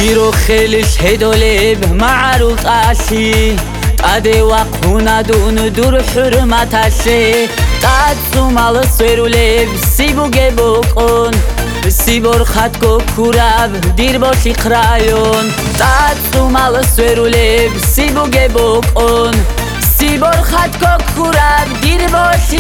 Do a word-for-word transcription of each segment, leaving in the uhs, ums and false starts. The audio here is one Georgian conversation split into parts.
გირო ხელის ჰედოლებ მარულ ყაში ტადე ვაყუნა დუნ დურ ჰურმათაშე ტაცუმალ სვერულებ სიბუგებოყონ სიბორ ხატკო ქურავ დირბოში ხრაიონ ტაცუმალ სვერულებ სიბუგებოყონ სიბორ ხატკო ქურავ დირბოში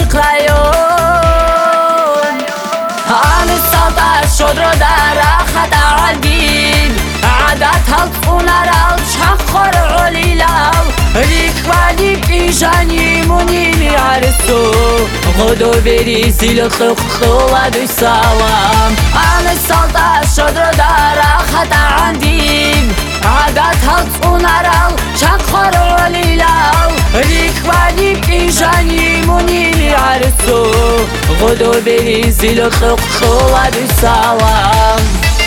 ხრაიონ ანი სალტა შოდრო და რახატა ალგინ عادت القنارال شخور عليلاو ريكوالي بيجاني منيني عرسو غدو بري زيل خخوة دو سلام أنا السلطة شدر دارا خطا عندي عادت القنارال شخور عليلاو ريكوالي بيجاني منيني عرسو غدو بري زيل خخوة دو سلام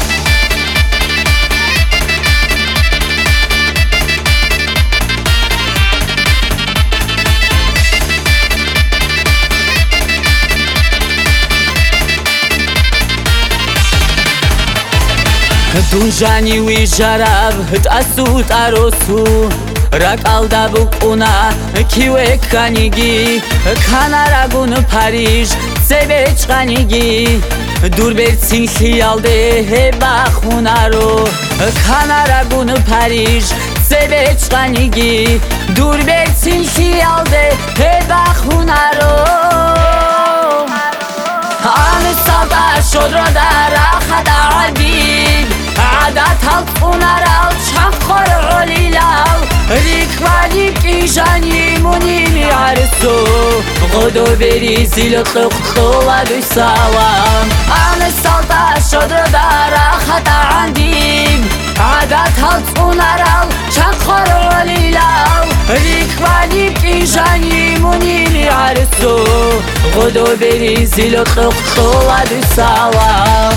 დუნჟანი ვიჟარავ ტასუ ტაროსუ რაკალდა ბუკუნა ქივე ქანიგი ქანარაგუნ ფარიჟ ზებეჭყანიგი დურბერცინ ხიალდე ჰება ხუნარო ქანარაგუნ ფარიჟ ზებეჭყანიგი დურბერცინ ხიალდე ჰება ხუნარო ან საბა შოდრო და რახატა ალბინ عادت القنارال شخور عليلاو ريكوالي بيجاني منيني عرسو غدو بري زيل خخوة دو سلام أنا السلطة شدر دارا خطا عندي عادت القنارال شخور عليلاو ريكوالي بيجاني منيني عرسو غدو بري زيل خخوة دو سلام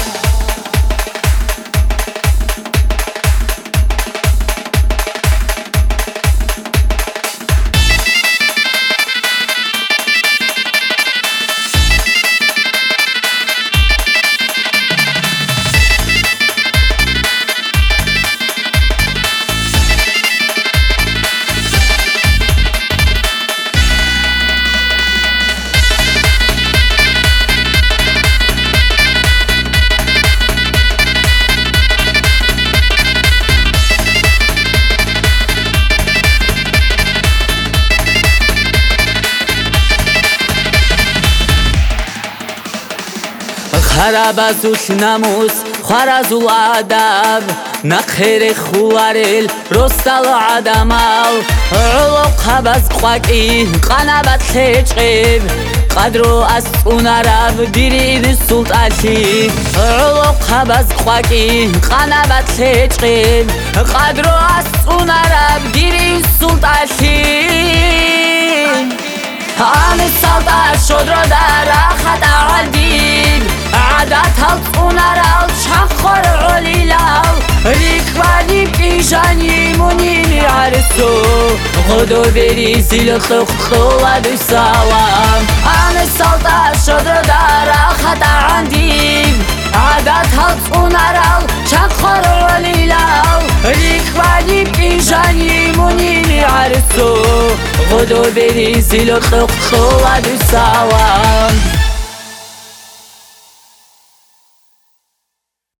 خرابازوش ناموس خرازول آداب نخیر خوارل رستال آدمال علوق خباز خواکی قنابت خیچقیب قدرو از اوناراب دیرین سلطاشی علوق خباز خواکی قنابت خیچقیب قدرو از اوناراب دیرین سلطاشی آنی سلطا شدرو در خطا عالدین عادت القنارال شخور عليلاو ريكوالي بيجاني منيني عرسو غدو بري زيل خخوة دو سلام أنا السلطة شدر دارا خطا عندي عادت القنارال شخور عليلاو ريكوالي بيجاني منيني عرسو غدو بري زيل خخوة دو سلام